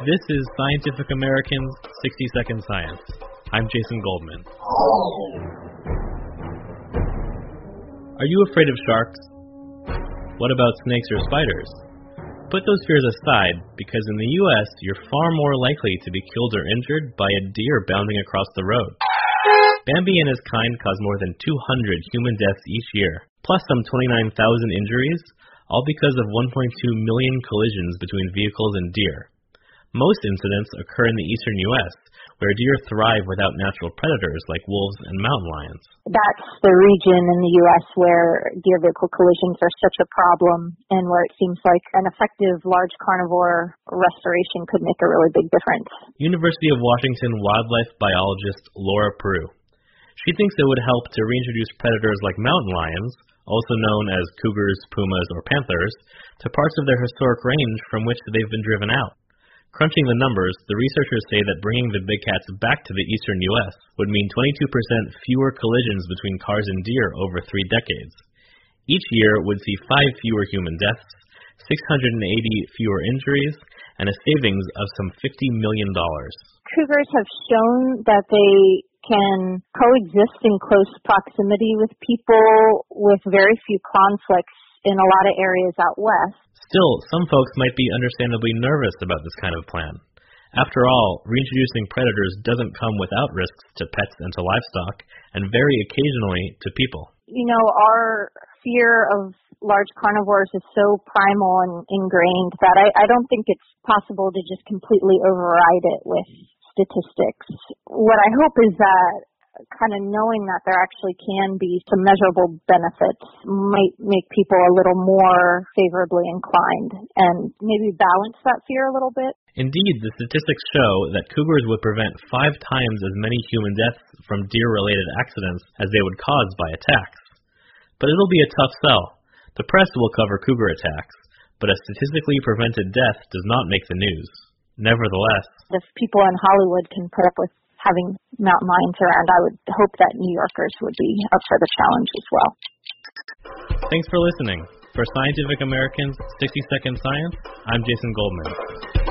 This is Scientific American's 60 Second Science. I'm Jason Goldman. Are you afraid of sharks? What about snakes or spiders? Put those fears aside, because in the U.S., you're far more likely to be killed or injured by a deer bounding across the road. Bambi and his kind cause more than 200 human deaths each year, plus some 29,000 injuries, all because of 1.2 million collisions between vehicles and deer. Most incidents occur in the eastern U.S., where deer thrive without natural predators like wolves and mountain lions. That's the region in the U.S. where deer vehicle collisions are such a problem and where it seems like an effective large carnivore restoration could make a really big difference. University of Washington wildlife biologist Laura Peru. She thinks it would help to reintroduce predators like mountain lions, also known as cougars, pumas, or panthers, to parts of their historic range from which they've been driven out. Crunching the numbers, the researchers say that bringing the big cats back to the eastern U.S. would mean 22% fewer collisions between cars and deer over 3 decades. Each year would see 5 fewer human deaths, 680 fewer injuries, and a savings of some $50 million. Cougars have shown that they can coexist in close proximity with people with very few conflicts in a lot of areas out west. Still, some folks might be understandably nervous about this kind of plan. After all, reintroducing predators doesn't come without risks to pets and to livestock, and very occasionally to people. You know, our fear of large carnivores is so primal and ingrained that I don't think it's possible to just completely override it with statistics. What I hope is that kind of knowing that there actually can be some measurable benefits might make people a little more favorably inclined and maybe balance that fear a little bit. Indeed, the statistics show that cougars would prevent 5 times as many human deaths from deer-related accidents as they would cause by attacks. But it'll be a tough sell. The press will cover cougar attacks, but a statistically prevented death does not make the news. Nevertheless, if people in Hollywood can put up with having mountain lions around, I would hope that New Yorkers would be up for the challenge as well. Thanks for listening. For Scientific American's 60 Second Science, I'm Jason Goldman.